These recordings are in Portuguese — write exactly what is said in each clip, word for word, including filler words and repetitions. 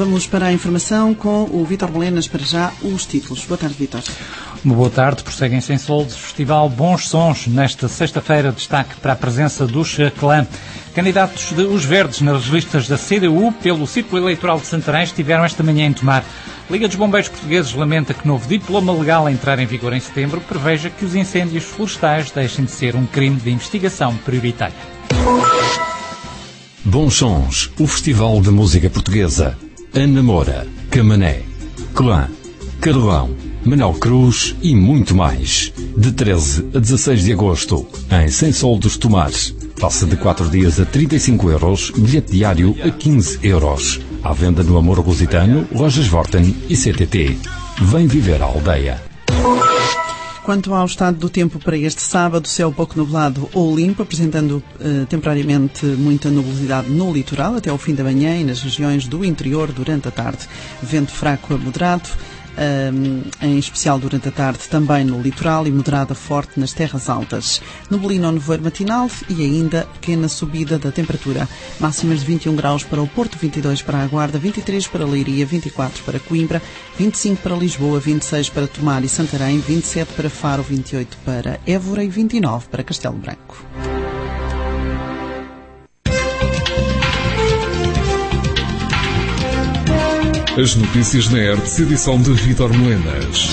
vamos para a informação com o Vítor Melenas. Para já, os títulos. Boa tarde, Vítor. Boa tarde. Prosseguem sem soldos o Festival Bons Sons. Nesta sexta-feira, destaque para a presença dos Clã. Candidatos de Os Verdes nas listas da C D U pelo Círculo Eleitoral de Santarém estiveram esta manhã em Tomar. Liga dos Bombeiros Portugueses lamenta que novo diploma legal a entrar em vigor em setembro preveja que os incêndios florestais deixem de ser um crime de investigação prioritária. Bons Sons, o Festival de Música Portuguesa. Ana Moura, Camané, Clã, Carlão, Manuel Cruz e muito mais. De treze a dezasseis de agosto, em Sem Soldos Tomar. Passa de quatro dias a trinta e cinco euros, bilhete diário a quinze euros. À venda no Amor Lusitano, Lojas Vorten e C T T. Vem viver a aldeia. Quanto ao estado do tempo para este sábado, céu pouco nublado ou limpo, apresentando eh, temporariamente muita nubosidade no litoral até ao fim da manhã e nas regiões do interior durante a tarde. Vento fraco a moderado, Um, em especial durante a tarde também no litoral e moderada forte nas terras altas. Neblina ou nevoeiro matinal e ainda pequena subida da temperatura. Máximas de vinte e um graus para o Porto, vinte e dois para a Guarda, vinte e três para Leiria, vinte e quatro para Coimbra, vinte e cinco para Lisboa, vinte e seis para Tomar e Santarém, vinte e sete para Faro, vinte e oito para Évora e vinte e nove para Castelo Branco. As notícias na R T P, edição de Vítor Melenas.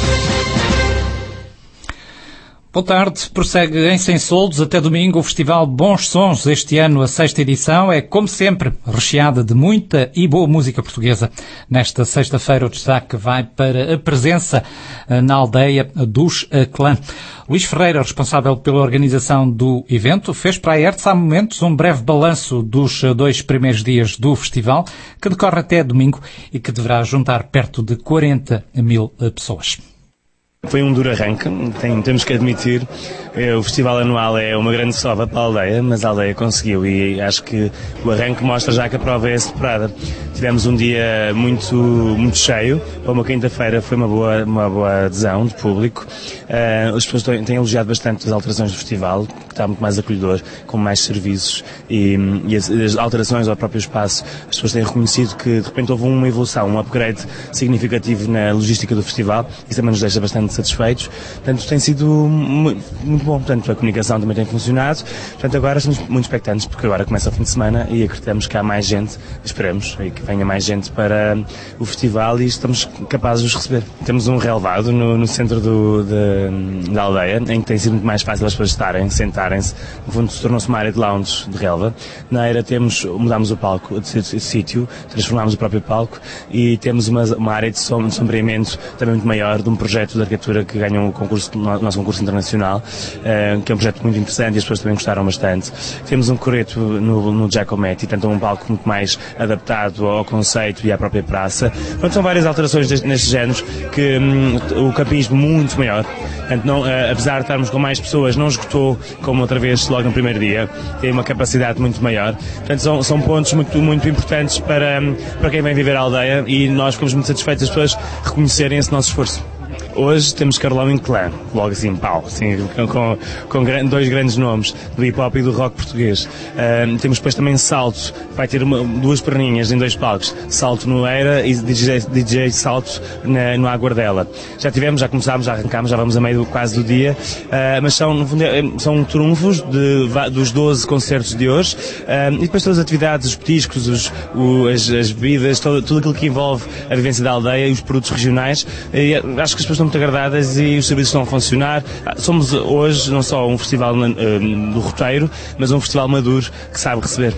Boa tarde. Prossegue em Sem Soldos até domingo o Festival Bons Sons. Este ano a sexta edição é, como sempre, recheada de muita e boa música portuguesa. Nesta sexta-feira o destaque vai para a presença na aldeia dos Clã. Luís Ferreira, responsável pela organização do evento, fez para a R T P há momentos um breve balanço dos dois primeiros dias do festival, que decorre até domingo e que deverá juntar perto de quarenta mil pessoas. Foi um duro arranque, tem, temos que admitir. O festival anual é uma grande sova para a aldeia, mas a aldeia conseguiu e acho que o arranque mostra já que a prova é superada. Tivemos um dia muito, muito cheio, para uma quinta-feira foi uma boa, uma boa adesão de público. Uh, as pessoas têm, têm elogiado bastante as alterações do festival, que está muito mais acolhedor, com mais serviços e, e as, as alterações ao próprio espaço. As pessoas têm reconhecido que de repente houve uma evolução, um upgrade significativo na logística do festival, isso também nos deixa bastante satisfeitos. Portanto, tem sido muito bom. Portanto, a comunicação também tem funcionado. Portanto, agora estamos muito expectantes, porque agora começa o fim de semana e acreditamos que há mais gente, esperamos, e que venha mais gente para o festival e estamos capazes de os receber. Temos um relevado no, no centro do, de, da aldeia, em que tem sido muito mais fácil as pessoas estarem, sentarem-se. No fundo, tornou-se uma área de lounge, de relva. Na era temos, mudámos o palco de sítio, transformámos o próprio palco e temos uma, uma área de, som, de sombreamento também muito maior, de um projeto de arquitetura que ganhou o, concurso, o nosso concurso internacional, uh, que é um projeto muito interessante e as pessoas também gostaram bastante. Temos um coreto no, no Giacometti, tanto um palco muito mais adaptado ao conceito e à própria praça. Portanto, são várias alterações deste, nestes géneros que um, o campismo muito maior. Portanto, não, uh, apesar de estarmos com mais pessoas, não esgotou como outra vez logo no primeiro dia. Tem uma capacidade muito maior. Portanto, são, são pontos muito, muito importantes para, para quem vem viver a aldeia e nós ficamos muito satisfeitos as pessoas reconhecerem esse nosso esforço. Hoje temos Carlão e Clã, logo assim, pau, assim, com, com, com dois grandes nomes, do hip-hop e do rock português. Uh, temos depois também Salto, vai ter uma, duas perninhas em dois palcos, Salto no Eira e D J, D J Salto na, no Aguardela. Já tivemos, já começámos, já arrancámos, já vamos a meio do, quase do dia, uh, mas são, no fundo, são trunfos de, dos doze concertos de hoje, uh, e depois todas as atividades, os petiscos, os, o, as, as bebidas, todo, tudo aquilo que envolve a vivência da aldeia e os produtos regionais. E acho que as pessoas estão muito agradadas e os serviços estão a funcionar. Somos hoje não só um festival uh, do roteiro, mas um festival maduro que sabe receber.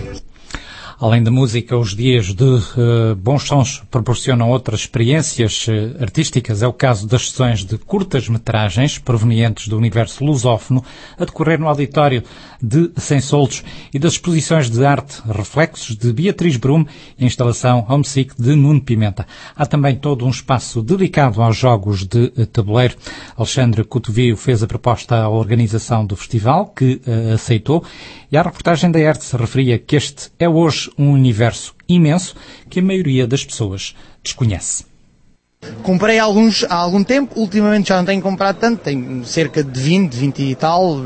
Além da música, os dias de uh, Bons Sons proporcionam outras experiências uh, artísticas. É o caso das sessões de curtas-metragens provenientes do universo lusófono a decorrer no auditório de Sem Soldos e das exposições de arte Reflexos de Beatriz Brum e a instalação Homesick de Nuno Pimenta. Há também todo um espaço dedicado aos jogos de uh, tabuleiro. Alexandre Cotovio fez a proposta à organização do festival, que uh, aceitou, e a reportagem da R T se referia que este é hoje um universo imenso que a maioria das pessoas desconhece. Comprei alguns há algum tempo, ultimamente já não tenho comprado tanto, tenho cerca de vinte, vinte e tal,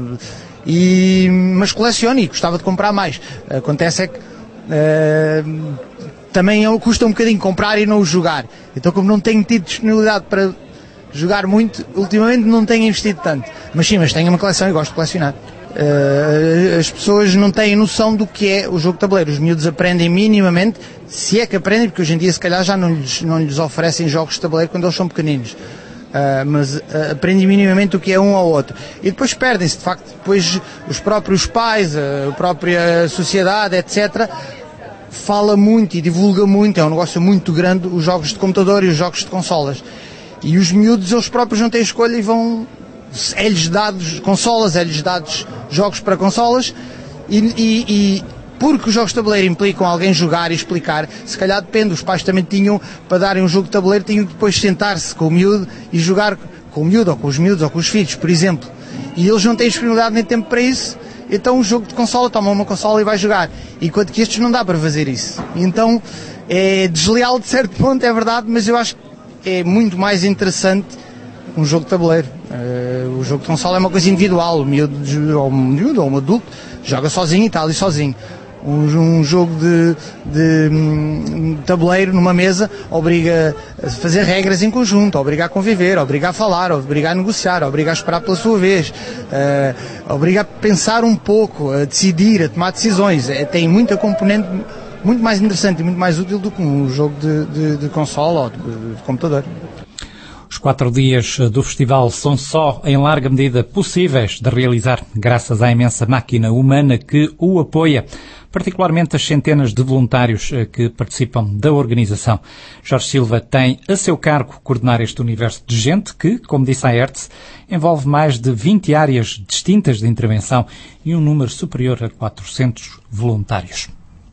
e, mas coleciono e gostava de comprar mais. Acontece é que uh, também custa um bocadinho comprar e não o jogar. Então, como não tenho tido disponibilidade para jogar muito, ultimamente não tenho investido tanto. Mas sim, mas tenho uma coleção e gosto de colecionar. Uh, as pessoas não têm noção do que é o jogo de tabuleiro. Os miúdos aprendem minimamente, se é que aprendem, porque hoje em dia se calhar já não lhes, não lhes oferecem jogos de tabuleiro quando eles são pequeninos. Uh, mas uh, aprendem minimamente o que é um ou outro. E depois perdem-se, de facto, depois os próprios pais, a própria sociedade, etcétera, fala muito e divulga muito, é um negócio muito grande, os jogos de computador e os jogos de consolas. E os miúdos, eles próprios não têm escolha e vão... É-lhes dados consolas, é-lhes dados jogos para consolas e, e, e porque os jogos de tabuleiro implicam alguém jogar e explicar, se calhar depende, os pais também tinham, para darem um jogo de tabuleiro, tinham que depois sentar-se com o miúdo e jogar com o miúdo, ou com os miúdos, ou com os filhos, por exemplo. E eles não têm disponibilidade nem tempo para isso, então o jogo de consola, toma uma consola e vai jogar. Enquanto que estes não dá para fazer isso. Então é desleal de certo ponto, é verdade, mas eu acho que é muito mais interessante um jogo de tabuleiro. Uh, o jogo de consola é uma coisa individual, o miúdo, ou um miúdo ou um adulto joga sozinho e está ali sozinho. Um, um jogo de, de um, tabuleiro numa mesa obriga a fazer regras em conjunto, obriga a conviver, obriga a falar, obriga a negociar, obriga a esperar pela sua vez, uh, obriga a pensar um pouco, a decidir, a tomar decisões. É, tem muita componente muito mais interessante e muito mais útil do que um jogo de, de, de consola ou de, de computador. Os quatro dias do festival são só, em larga medida, possíveis de realizar graças à imensa máquina humana que o apoia, particularmente as centenas de voluntários que participam da organização. Jorge Silva tem a seu cargo coordenar este universo de gente que, como disse a Hertz, envolve mais de vinte áreas distintas de intervenção e um número superior a quatrocentos voluntários.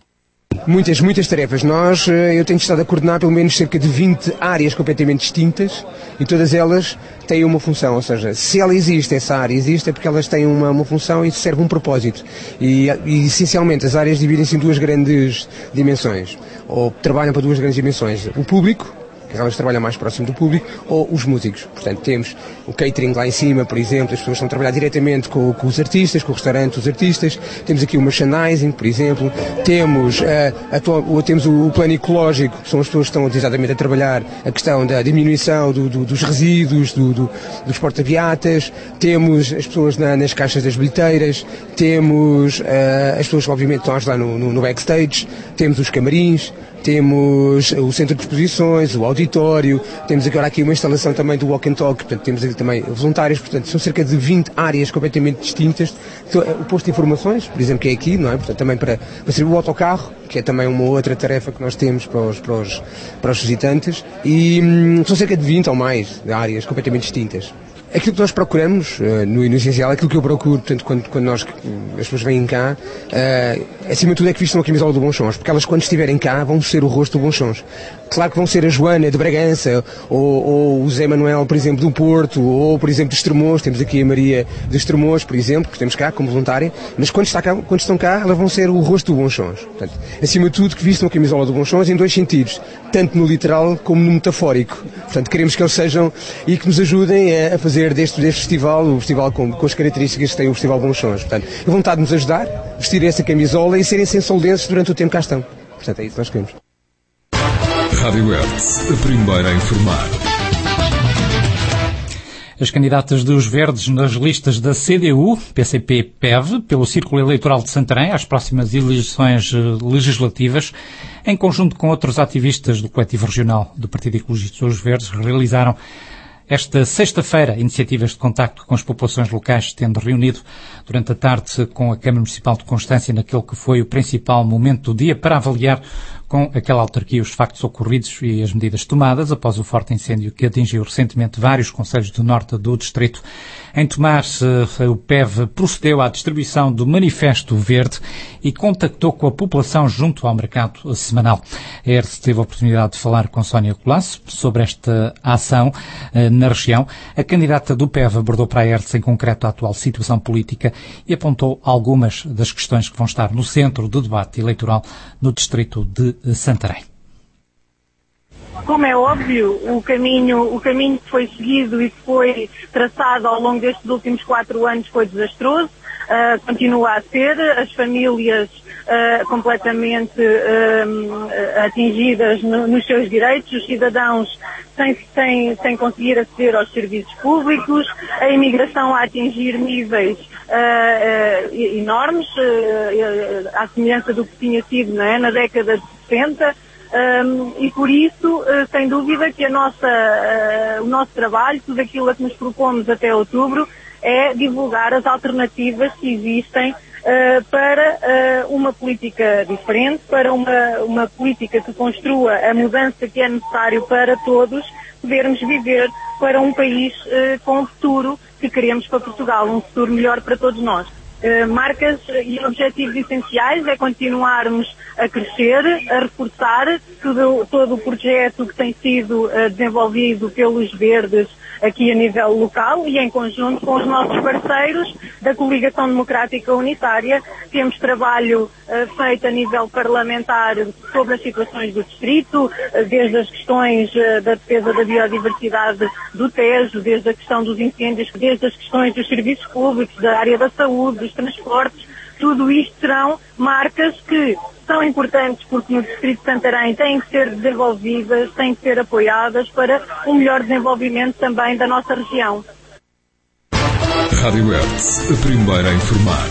Muitas, muitas tarefas. Nós, eu tenho estado a coordenar pelo menos cerca de vinte áreas completamente distintas e todas elas têm uma função, ou seja, se ela existe, essa área existe, é porque elas têm uma, uma função e serve um propósito. E, e essencialmente as áreas dividem-se em duas grandes dimensões, ou trabalham para duas grandes dimensões. O público, que elas trabalham mais próximo do público, ou os músicos. Portanto, temos o catering lá em cima, por exemplo, as pessoas estão a trabalhar diretamente com, com os artistas, com o restaurante dos artistas. Temos aqui o merchandising, por exemplo. Temos, uh, atual, temos o, o plano ecológico, que são as pessoas que estão exatamente a trabalhar a questão da diminuição do, do, dos resíduos, do, do, dos porta-beatas. Temos as pessoas na, nas caixas das bilheteiras. Temos uh, as pessoas que obviamente estão a ajudar no, no, no backstage. Temos os camarins. Temos o centro de exposições, o auditório, temos agora aqui uma instalação também do walk and talk, portanto temos aqui também voluntários, portanto são cerca de vinte áreas completamente distintas. O posto de informações, por exemplo, que é aqui, não é? Portanto, também para, para servir o autocarro, que é também uma outra tarefa que nós temos para os, para os, para os visitantes, e hum, são cerca de vinte ou mais áreas completamente distintas. Aquilo que nós procuramos, uh, no, no essencial, aquilo que eu procuro, portanto, quando, quando nós, as pessoas vêm cá, uh, acima de tudo é que vistam a camisola do Bons Sons, porque elas quando estiverem cá vão ser o rosto do Bons Sons. Claro que vão ser a Joana de Bragança, ou, ou o Zé Manuel, por exemplo, do Porto, ou, por exemplo, de Estremoz, temos aqui a Maria de Estremoz, por exemplo, que temos cá como voluntária, mas quando, está cá, quando estão cá, elas vão ser o rosto do Bons Sons. Portanto, acima de tudo, que vistam a camisola do Bons Sons em dois sentidos, tanto no literal como no metafórico. Portanto, queremos que eles sejam e que nos ajudem a, a fazer deste, deste festival, o festival com, com as características que tem o Festival Bons Sons. Portanto, a vontade de nos ajudar, vestir essa camisola e serem sensoldenses durante o tempo que cá estão. Portanto, é isso que nós queremos. Rádio Hertz, a primeira a informar. As candidatas dos Verdes nas listas da C D U, P C P P E V, pelo Círculo Eleitoral de Santarém, às próximas eleições legislativas, em conjunto com outros ativistas do coletivo regional do Partido Ecologista dos Verdes, realizaram esta sexta-feira iniciativas de contacto com as populações locais, tendo reunido durante a tarde com a Câmara Municipal de Constância naquele que foi o principal momento do dia para avaliar com aquela autarquia os factos ocorridos e as medidas tomadas após o forte incêndio que atingiu recentemente vários concelhos do norte do distrito. Em Tomar, o P E V procedeu à distribuição do Manifesto Verde e contactou com a população junto ao mercado semanal. A Hertz teve a oportunidade de falar com Sónia Colasso sobre esta ação na região. A candidata do P E V abordou para a Hertz em concreto a atual situação política e apontou algumas das questões que vão estar no centro do debate eleitoral no distrito de Santarém. Como é óbvio, o caminho, o caminho que foi seguido e que foi traçado ao longo destes últimos quatro anos foi desastroso, uh, continua a ser. As famílias uh, completamente uh, atingidas no, nos seus direitos, os cidadãos sem, sem, sem conseguir aceder aos serviços públicos, a imigração a atingir níveis uh, uh, enormes, uh, à semelhança do que tinha sido, não é, na década de sessenta. Um, e por isso, uh, sem dúvida que a nossa, uh, o nosso trabalho, tudo aquilo a que nos propomos até outubro, é divulgar as alternativas que existem uh, para uh, uma política diferente, para uma, uma política que construa a mudança que é necessário para todos podermos viver para um país uh, com o futuro que queremos para Portugal, um futuro melhor para todos nós. Uh, marcas e objetivos essenciais é continuarmos a crescer, a reforçar tudo, todo o projeto que tem sido uh, desenvolvido pelos Verdes aqui a nível local e em conjunto com os nossos parceiros da Coligação Democrática Unitária. Temos trabalho uh, feito a nível parlamentar sobre as situações do distrito, uh, desde as questões uh, da defesa da biodiversidade do Tejo, desde a questão dos incêndios, desde as questões dos serviços públicos, da área da saúde, dos transportes. Tudo isto serão marcas que são importantes porque no Distrito de Santarém têm que ser desenvolvidas, têm que ser apoiadas para um melhor desenvolvimento também da nossa região. Rádio Hertz, a primeira a informar.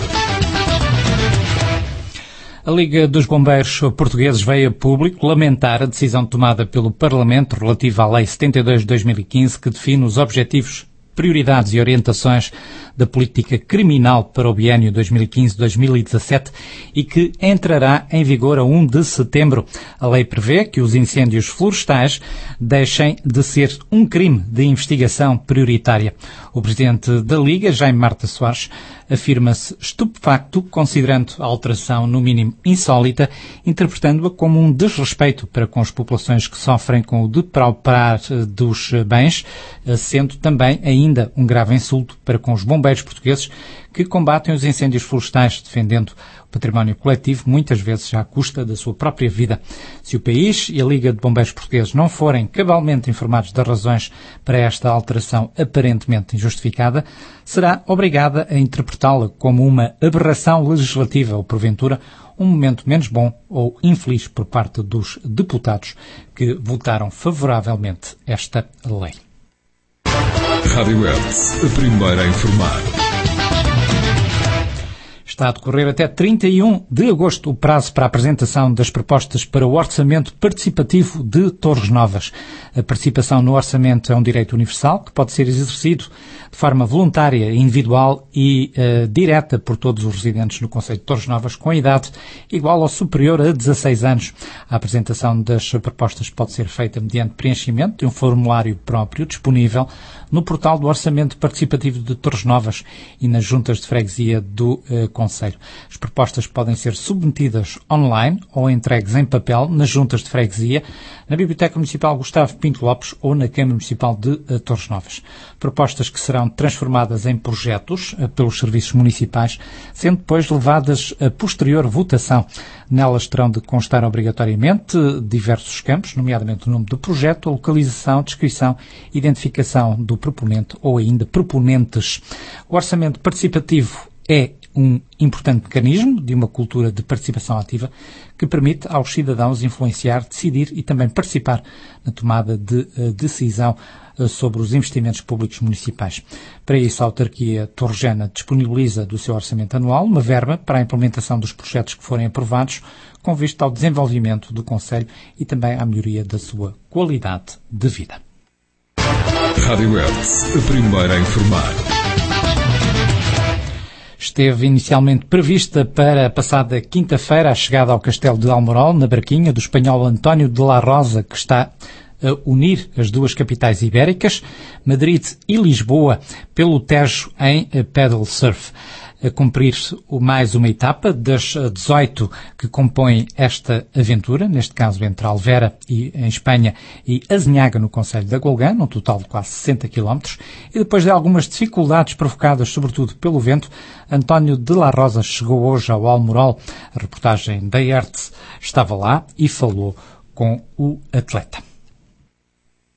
A Liga dos Bombeiros Portugueses veio a público lamentar a decisão tomada pelo Parlamento relativa à Lei setenta e dois de dois mil e quinze, que define os objetivos, prioridades e orientações da política criminal para o biênio dois mil e quinze a dois mil e dezassete e que entrará em vigor a um de setembro. A lei prevê que os incêndios florestais deixem de ser um crime de investigação prioritária. O presidente da Liga, Jaime Marta Soares, afirma-se estupefacto, considerando a alteração no mínimo insólita, interpretando-a como um desrespeito para com as populações que sofrem com o depauperar dos bens, sendo também ainda um grave insulto para com os bombeiros portugueses que combatem os incêndios florestais, defendendo o património coletivo, muitas vezes à custa da sua própria vida. Se o país e a Liga de Bombeiros Portugueses não forem cabalmente informados das razões para esta alteração aparentemente injustificada, será obrigada a interpretá-la como uma aberração legislativa ou, porventura, um momento menos bom ou infeliz por parte dos deputados que votaram favoravelmente esta lei. Rádio Hertz, a primeira a informar. Está a decorrer até trinta e um de agosto o prazo para a apresentação das propostas para o Orçamento Participativo de Torres Novas. A participação no orçamento é um direito universal que pode ser exercido de forma voluntária, individual e uh, direta por todos os residentes no concelho de Torres Novas com idade igual ou superior a dezasseis anos. A apresentação das propostas pode ser feita mediante preenchimento de um formulário próprio disponível no portal do Orçamento Participativo de Torres Novas e nas juntas de freguesia do uh, concelho. As propostas podem ser submetidas online ou entregues em papel nas juntas de freguesia, na Biblioteca Municipal Gustavo Pinto Lopes ou na Câmara Municipal de uh, Torres Novas. Propostas que serão transformadas em projetos uh, pelos serviços municipais, sendo depois levadas a posterior votação. Nelas terão de constar obrigatoriamente diversos campos, nomeadamente o nome do projeto, a localização, descrição, identificação do proponente ou ainda proponentes. O orçamento participativo é um importante mecanismo de uma cultura de participação ativa que permite aos cidadãos influenciar, decidir e também participar na tomada de uh, decisão uh, sobre os investimentos públicos municipais. Para isso, a autarquia torrejana disponibiliza do seu orçamento anual uma verba para a implementação dos projetos que forem aprovados, com vista ao desenvolvimento do concelho e também à melhoria da sua qualidade de vida. Rádio Hertz, a primeira a informar. Esteve inicialmente prevista para a passada quinta-feira a chegada ao Castelo de Almorol, na barquinha do espanhol António de la Rosa, que está a unir as duas capitais ibéricas, Madrid e Lisboa, pelo Tejo em pedal surf. A cumprir-se mais uma etapa das dezoito que compõem esta aventura, neste caso entre Alvera, e, em Espanha, e Azinhaga, no concelho da Golgã, num total de quase sessenta quilómetros, e depois de algumas dificuldades provocadas, sobretudo pelo vento, António de la Rosa chegou hoje ao Almorol. A reportagem da Hertz estava lá e falou com o atleta.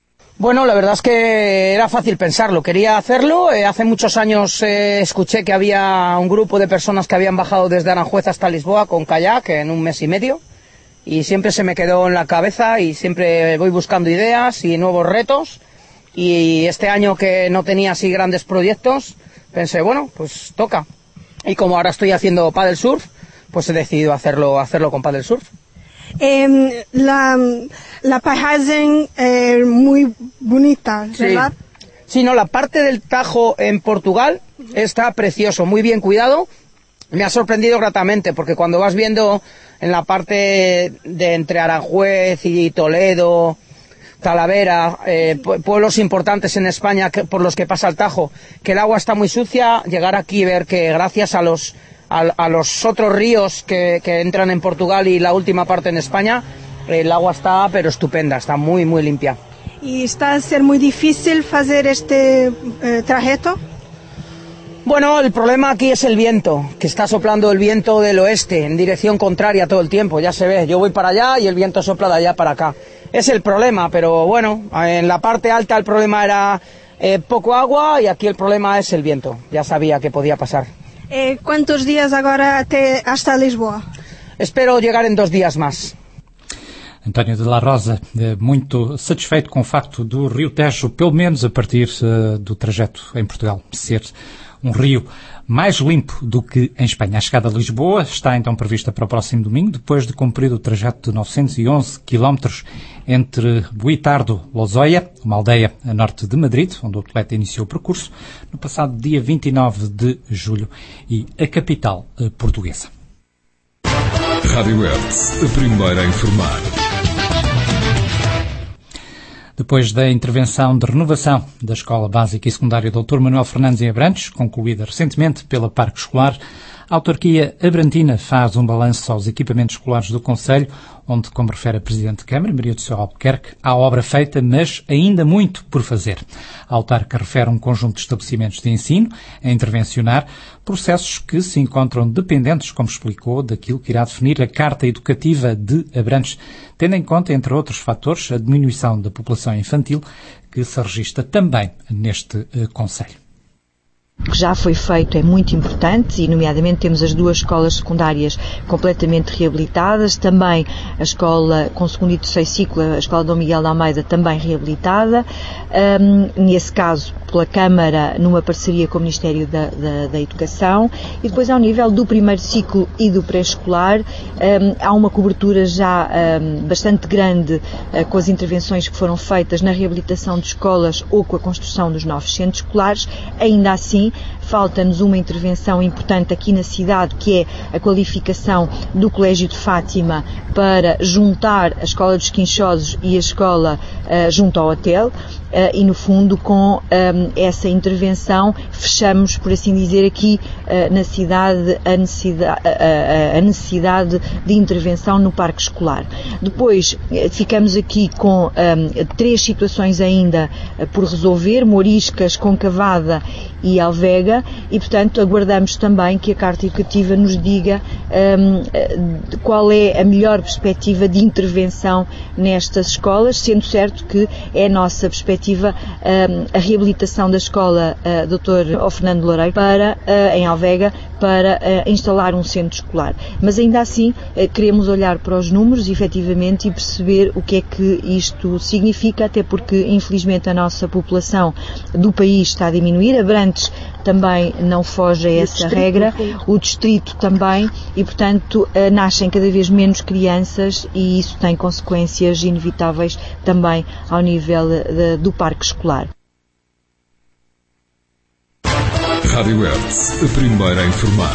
Bueno, la verdad es que era fácil pensarlo, quería hacerlo. Eh, hace muchos años eh, escuché que había un grupo de personas que habían bajado desde Aranjuez hasta Lisboa con kayak en un mes y medio, y siempre se me quedó en la cabeza y siempre voy buscando ideas y nuevos retos, y este año que no tenía así grandes proyectos, pensé, bueno, pues toca. Y como ahora estoy haciendo paddle surf, pues he decidido hacerlo, hacerlo con paddle surf. Eh, la, la paisaje es muy bonita, ¿verdad? Sí. sí, no, la parte del Tajo en Portugal está precioso, muy bien cuidado. Me ha sorprendido gratamente, porque cuando vas viendo en la parte de entre Aranjuez y Toledo, Talavera, eh, pueblos importantes en España que, por los que pasa el Tajo, que el agua está muy sucia, llegar aquí y ver que gracias a los A, a los otros ríos que, que entran en Portugal y la última parte en España, el agua está pero estupenda, está muy muy limpia. ¿Y está a ser muy difícil hacer este eh, trayecto? Bueno, el problema aquí es el viento, que está soplando el viento del oeste en dirección contraria todo el tiempo, ya se ve, yo voy para allá y el viento sopla de allá para acá. Es el problema, pero bueno, en la parte alta el problema era eh, poco agua, y aquí el problema es el viento, ya sabía que podía pasar. Eh, ¿Cuántos días agora até hasta Lisboa? Espero llegar en dos días más. António de la Rosa, muito satisfeito com o facto do Rio Tejo, pelo menos a partir uh, do trajeto em Portugal, ser um rio mais limpo do que em Espanha. A chegada a Lisboa está então prevista para o próximo domingo, depois de cumprir o trajeto de novecentos e onze quilómetros entre Buitardo-Lozoia, uma aldeia a norte de Madrid, onde o atleta iniciou o percurso, no passado dia vinte e nove de julho, e a capital uh, portuguesa. Rádio Hertz, a primeira a informar. Depois da intervenção de renovação da Escola Básica e Secundária doutor Manuel Fernandes em Abrantes, concluída recentemente pela Parque Escolar, a autarquia abrantina faz um balanço aos equipamentos escolares do concelho, onde, como refere a Presidente de Câmara, Maria do Céu Albuquerque, há obra feita, mas ainda muito por fazer. A autarca refere um conjunto de estabelecimentos de ensino a intervencionar, processos que se encontram dependentes, como explicou, daquilo que irá definir a Carta Educativa de Abrantes, tendo em conta, entre outros fatores, a diminuição da população infantil, que se registra também neste uh, concelho. O que já foi feito é muito importante, e nomeadamente temos as duas escolas secundárias completamente reabilitadas, também a escola com segundo e terceiro ciclo, a escola Dom Miguel de Almeida, também reabilitada, um, nesse caso pela Câmara, numa parceria com o Ministério da, da, da Educação, e depois ao nível do primeiro ciclo e do pré-escolar, um, há uma cobertura já um, bastante grande uh, com as intervenções que foram feitas na reabilitação de escolas ou com a construção dos novos centros escolares. Ainda assim, falta-nos uma intervenção importante aqui na cidade, que é a qualificação do Colégio de Fátima para juntar a Escola dos Quinchosos e a escola uh, junto ao hotel, uh, e no fundo com um, essa intervenção fechamos, por assim dizer, aqui uh, na cidade a necessidade, a, a, a necessidade de intervenção no parque escolar. Depois uh, ficamos aqui com um, três situações ainda uh, por resolver: Moriscas, Concavada e Alvega, e portanto aguardamos também que a Carta Educativa nos diga um, qual é a melhor perspectiva de intervenção nestas escolas, sendo certo que é a nossa perspectiva um, a reabilitação da escola uh, doutor Fernando Loureiro para, uh, em Alvega, para uh, instalar um centro escolar. Mas ainda assim uh, queremos olhar para os números, efetivamente, e perceber o que é que isto significa, até porque infelizmente a nossa população do país está a diminuir. Abrantes também não foge a essa regra, o distrito também, e portanto uh, nascem cada vez menos crianças, e isso tem consequências inevitáveis também ao nível de, do parque escolar. Rádio Hertz, a primeira a informar.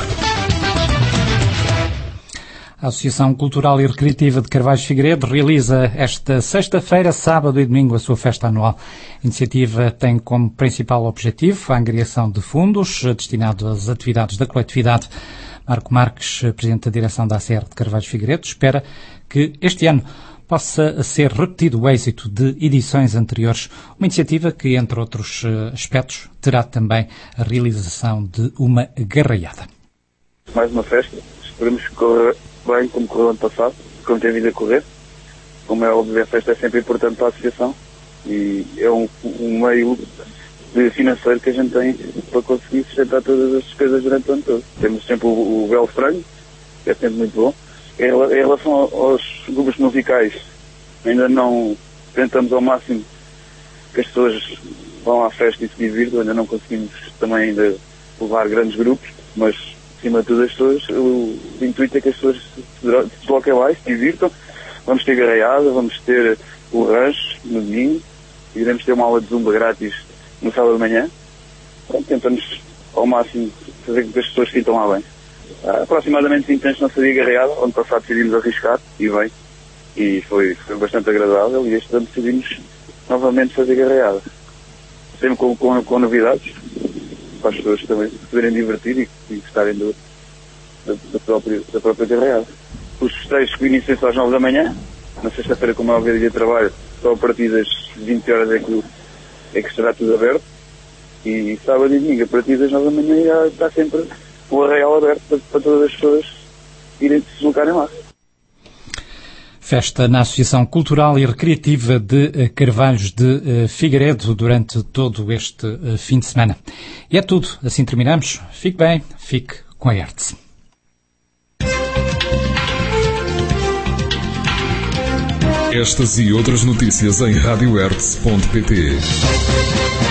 A Associação Cultural e Recreativa de Carvalho Figueiredo realiza esta sexta-feira, sábado e domingo a sua festa anual. A iniciativa tem como principal objetivo a angariação de fundos destinados às atividades da coletividade. Marco Marques, Presidente da Direção da A C R de Carvalho Figueiredo, espera que este ano possa ser repetido o êxito de edições anteriores, uma iniciativa que, entre outros aspectos, terá também a realização de uma garraiada. Mais uma festa, esperemos que corra bem como correu ano passado, como tem vindo a correr. Como é óbvio, a festa é sempre importante para a associação e é um, um meio de financeiro que a gente tem para conseguir sustentar todas as despesas durante o ano todo. Temos sempre o, o Belo Frango, que é sempre muito bom. Em, em relação aos grupos musicais, ainda não tentamos ao máximo que as pessoas vão à festa e se divirtam, ainda não conseguimos também ainda levar grandes grupos, mas acima de tudo as pessoas, o, o intuito é que as pessoas se desloquem lá e se divirtam. Vamos ter garaiada, vamos ter o rancho no domingo, iremos ter uma aula de zumba grátis no sábado de manhã. Então, tentamos ao máximo fazer com que as pessoas se sintam lá bem. Há aproximadamente vinte anos não fazia garaiada, ano passado decidimos arriscar e bem, e foi, foi bastante agradável, e este ano decidimos novamente fazer garaiada. Sempre com, com, com novidades, para as pessoas também se poderem divertir e, e gostarem do, da, da, própria, da própria garaiada. Os festejos que iniciam-se às nove da manhã, na sexta-feira, como é o dia de trabalho, só a partir das vinte horas é que, é que estará tudo aberto, e sábado e domingo, a partir das nove da manhã, já está sempre o arraial aberto para, para todas as pessoas irem se deslocarem lá. Festa na Associação Cultural e Recreativa de Carvalhos de Figueiredo durante todo este fim de semana. E é tudo. Assim terminamos. Fique bem, fique com a Hertz. Estas e outras notícias em rádio hertz ponto pt.